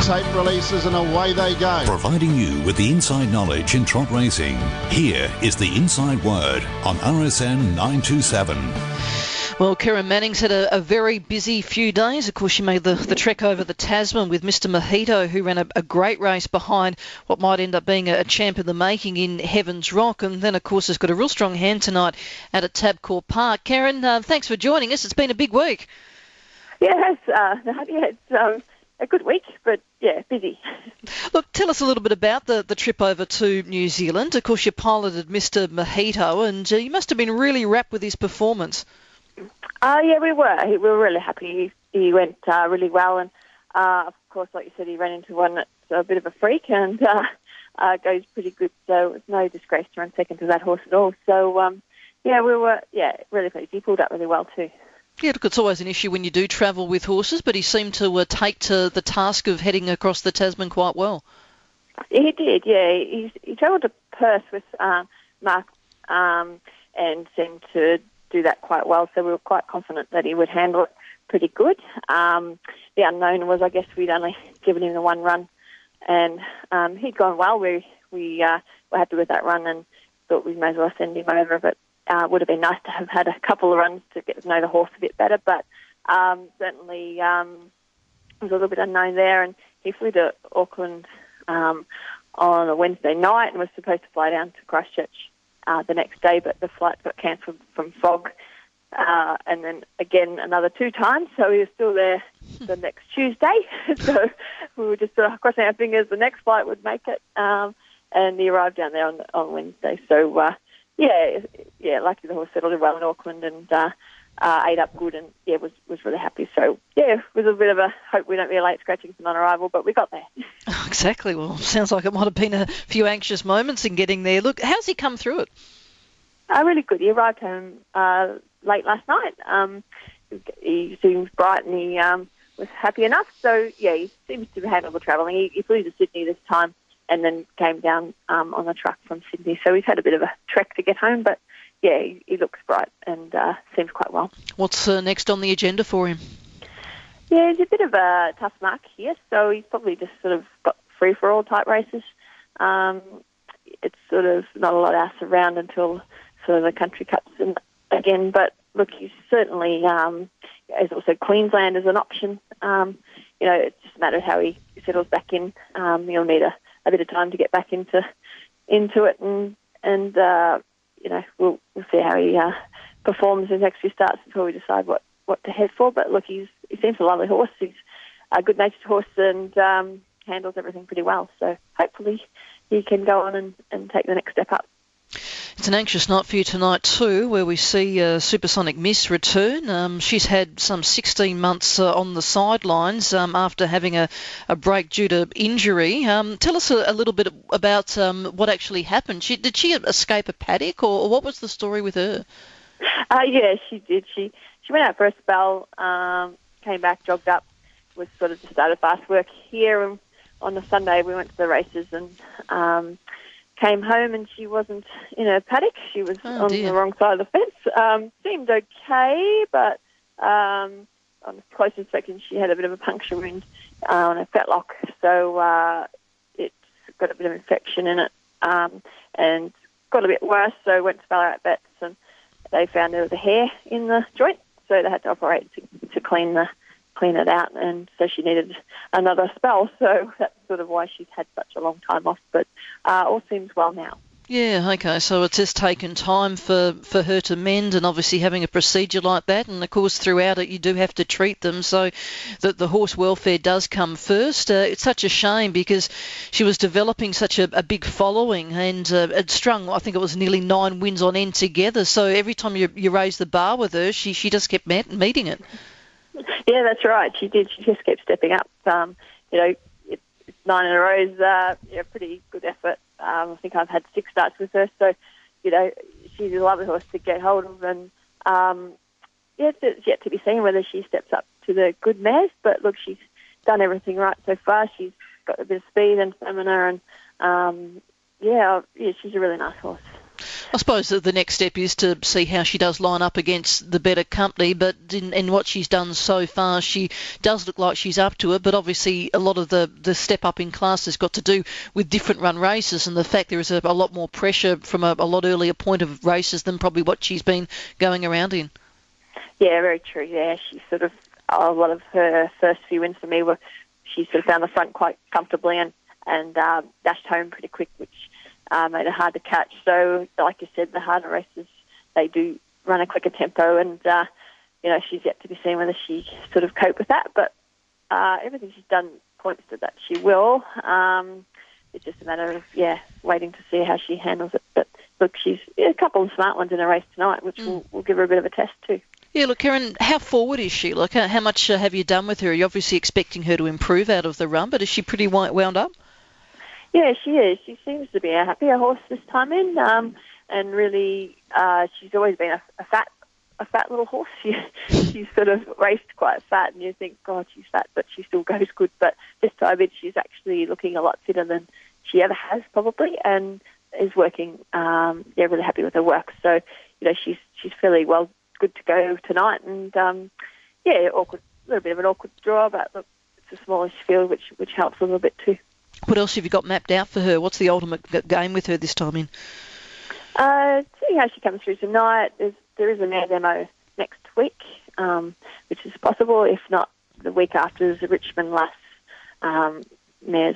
tape releases and away they go. Providing you with the inside knowledge in trot racing. Here is the Inside Word on RSN 927. Well, Karen Manning's had a very busy few days. Of course, she made the trek over the Tasman with Mr. Mojito, who ran a great race behind what might end up being a champ in the making in Heaven's Rock. And then, of course, has got a real strong hand tonight out at Tabcorp Park. Karen, thanks for joining us. It's been a big week. Yeah, it's a good week, but yeah, busy. Look, tell us a little bit about the trip over to New Zealand. Of course, you piloted Mr. Mojito, and you must have been really wrapped with his performance. Yeah, we were. We were really happy. He went really well, and of course, like you said, he ran into one that's a bit of a freak and goes pretty good. So it's no disgrace to run second to that horse at all. So we were really pleased. He pulled up really well too. Yeah, look, it's always an issue when you do travel with horses, but he seemed to take to the task of heading across the Tasman quite well. Yeah, he did. Yeah, he travelled to Perth with Mark and seemed to do that quite well, so we were quite confident that he would handle it pretty good. The unknown was, I guess, we'd only given him the one run, and he'd gone well. We were happy with that run and thought we may as well send him over, but it would have been nice to have had a couple of runs to get to know the horse a bit better, but certainly it was a little bit unknown there, and he flew to Auckland on a Wednesday night and was supposed to fly down to Christchurch the next day, but the flight got cancelled from fog, and then again another 2 times, so he was still there the next Tuesday. So we were just crossing our fingers the next flight would make it, and he arrived down there on Wednesday. So lucky the horse settled in well in Auckland and ate up good, and was really happy. So it was a bit of a hope we don't be late scratching for non-arrival, but we got there. Exactly. Well, sounds like it might have been a few anxious moments in getting there. Look, how's he come through it? Really good. He arrived home late last night. He seems bright and he was happy enough. So, he seems to handle the travelling. He flew to Sydney this time and then came down on the truck from Sydney. So he's had a bit of a trek to get home, but, he looks bright and seems quite well. What's next on the agenda for him? Yeah, he's a bit of a tough mark here, so he's probably just sort of got free-for-all type races. It's sort of not a lot else around until sort of the country cuts in again, but look, he's certainly, there's also Queensland as an option. It's just a matter of how he settles back in. He'll need a bit of time to get back into it, and we'll see how he performs in the next few starts before we decide what to head for. But look, he seems a lovely horse. He's a good-natured horse and handles everything pretty well. So hopefully he can go on and take the next step up. It's an anxious night for you tonight too, where we see Supersonic Miss return. She's had some 16 months on the sidelines after having a break due to injury. Tell us a little bit about what actually happened. Did she escape a paddock, or what was the story with her? Yeah, she did. She went out for a spell, came back, jogged up, was sort of just started fast work here. And on the Sunday we went to the races and came home and she wasn't in her paddock. She was on the wrong side of the fence. Seemed okay, but on close inspection she had a bit of a puncture wound on her fetlock. So it's got a bit of infection in it and got a bit worse. So went to Ballarat Vets and they found there was a hair in the joint. So they had to operate to clean it out, and so she needed another spell. So that's sort of why she's had such a long time off, but all seems well now. Yeah, okay, so it's just taken time for her to mend, and obviously having a procedure like that, and of course throughout it you do have to treat them, so that the horse welfare does come first. It's such a shame because she was developing such a big following and had strung, I think it was nearly 9 wins on end together, so every time you raise the bar with her, she just kept meeting it. Yeah, that's right. She did. She just kept stepping up. 9 in a row is a pretty good effort. I think I've had 6 starts with her, so she's a lovely horse to get hold of, and it's yet to be seen whether she steps up to the good mares. But look, she's done everything right so far. She's got a bit of speed and stamina, and she's a really nice horse. I suppose that the next step is to see how she does line up against the better company, but in what she's done so far, she does look like she's up to it, but obviously a lot of the step up in class has got to do with different run races and the fact there is a lot more pressure from a lot earlier point of races than probably what she's been going around in. Yeah, very true. Yeah, she sort of, a lot of her first few wins for me were, she sort of found the front quite comfortably and dashed home pretty quick, which made it hard to catch. So, like you said, the harder races, they do run a quicker tempo, and she's yet to be seen whether she sort of cope with that. But everything she's done points to that she will. It's just a matter of waiting to see how she handles it. But look, she's a couple of smart ones in a race tonight, which will give her a bit of a test too. Yeah, look, Karen, how forward is she? Like, how much have you done with her? You're obviously expecting her to improve out of the run, but is she pretty wound up? Yeah, she is. She seems to be a happier horse this time in, and really, she's always been a fat little horse. She's sort of raced quite fat, and you think, God, she's fat, but she still goes good. But this time she's actually looking a lot fitter than she ever has, probably, and is working. Really happy with her work. So, she's fairly good to go tonight, and awkward, a little bit of an awkward draw, but look, it's a smallish field, which helps a little bit too. What else have you got mapped out for her? What's the ultimate game with her this time in? See how she comes through tonight. There is a mare's demo next week, which is possible. If not, the week after is the Richmond Lass mare's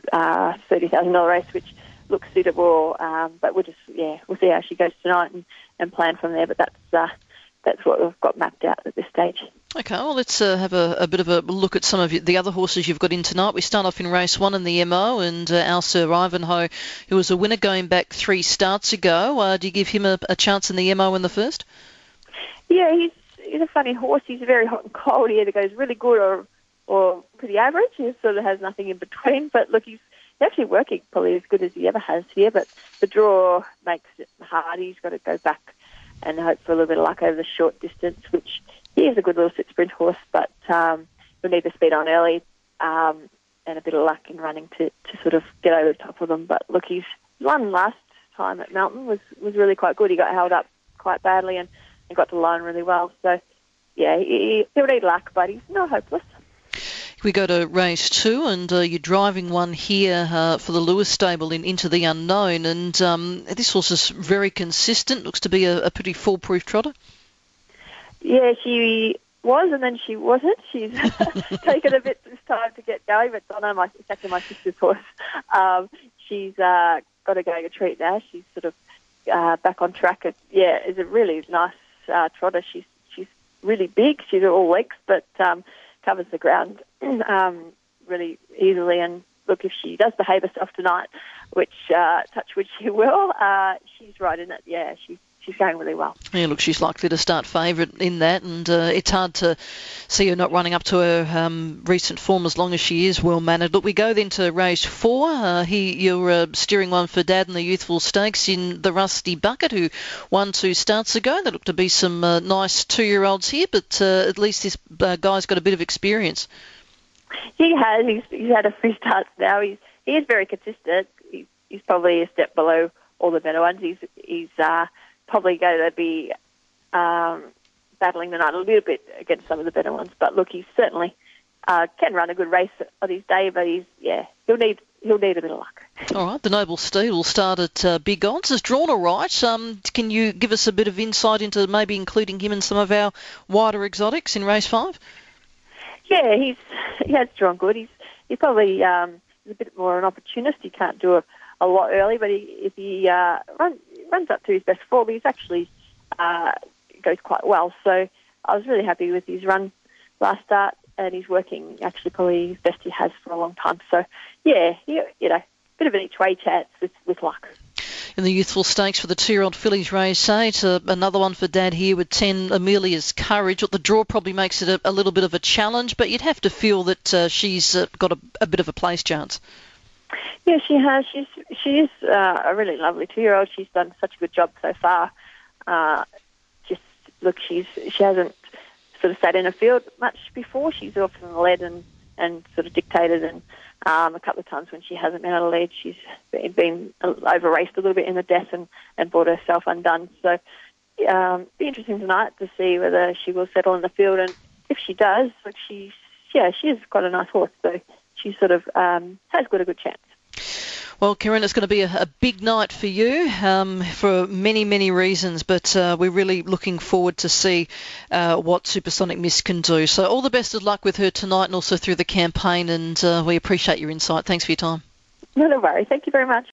$30,000 race, which looks suitable. But we'll see how she goes tonight and plan from there. But that's what we've got mapped out at this stage. Okay, well, let's have a bit of a look at some of the other horses you've got in tonight. We start off in race 1 in the MO, and our Sir Ivanhoe, who was a winner going back 3 starts ago. Do you give him a chance in the MO in the first? Yeah, he's a funny horse. He's very hot and cold. He either goes really good or pretty average. He sort of has nothing in between. But look, he's actually working probably as good as he ever has here, but the draw makes it hard. He's got to go back and hope for a little bit of luck over the short distance, which he is a good little sit sprint horse, but he'll need the speed on early and a bit of luck in running to sort of get over the top of them. But look, he's won last time at Melton, was really quite good. He got held up quite badly and got to line really well. So, yeah, he'll need luck, but he's not hopeless. We go to race 2, and you're driving one here for the Lewis stable in Into the Unknown, and this horse is very consistent, looks to be a pretty foolproof trotter. Yeah, she was, and then she wasn't. She's taken a bit this time to get going, but I know it's actually my sister's horse. She's got a going a treat now. She's sort of back on track. Is a really nice trotter. She's really big. She's all legs, but covers the ground really easily. And look, if she does behave herself tonight, which touch wood she will, she's right in it. Yeah, she's going really well. Yeah, look, she's likely to start favourite in that, and it's hard to see her not running up to her recent form as long as she is well-mannered. Look, we go then to race 4. You're steering one for Dad in the Youthful Stakes in the Rusty Bucket, who won 2 starts ago. There look to be some nice 2-year-olds here, but at least this guy's got a bit of experience. He has. He's had a few starts now. He is very consistent. He's probably a step below all the better ones. He's probably going to be battling the night a little bit against some of the better ones. But look, he certainly can run a good race on his day. But he'll need a bit of luck. All right, the Noble Steed will start at big odds. Is drawn all right. Can you give us a bit of insight into maybe including him in some of our wider exotics in race 5? Yeah, he has drawn good. He's probably a bit more an opportunist. He can't do a lot early, but if he runs up to his best form, he's actually goes quite well. So I was really happy with his run last start, and he's working actually probably his best he has for a long time. So yeah, bit of an each way chance with luck. In the Youthful Stakes for the 2-year-old fillies race 8, another one for Dad here with 10 Amelia's Courage. The draw probably makes it a little bit of a challenge, but you'd have to feel that she's got a bit of a place chance. Yeah, she has. She is a really lovely 2-year-old. She's done such a good job so far. She hasn't sort of sat in a field much before. She's often led and sort of dictated, and A couple of times when she hasn't been able to lead, she's been over-raced a little bit in the death and brought herself undone. So be interesting tonight to see whether she will settle in the field. And if she does, she is quite a nice horse. So she sort of has got a good chance. Well, Kieran, it's going to be a big night for you for many, many reasons, but we're really looking forward to see what Supersonic Miss can do. So all the best of luck with her tonight and also through the campaign, and we appreciate your insight. Thanks for your time. No worry. Thank you very much.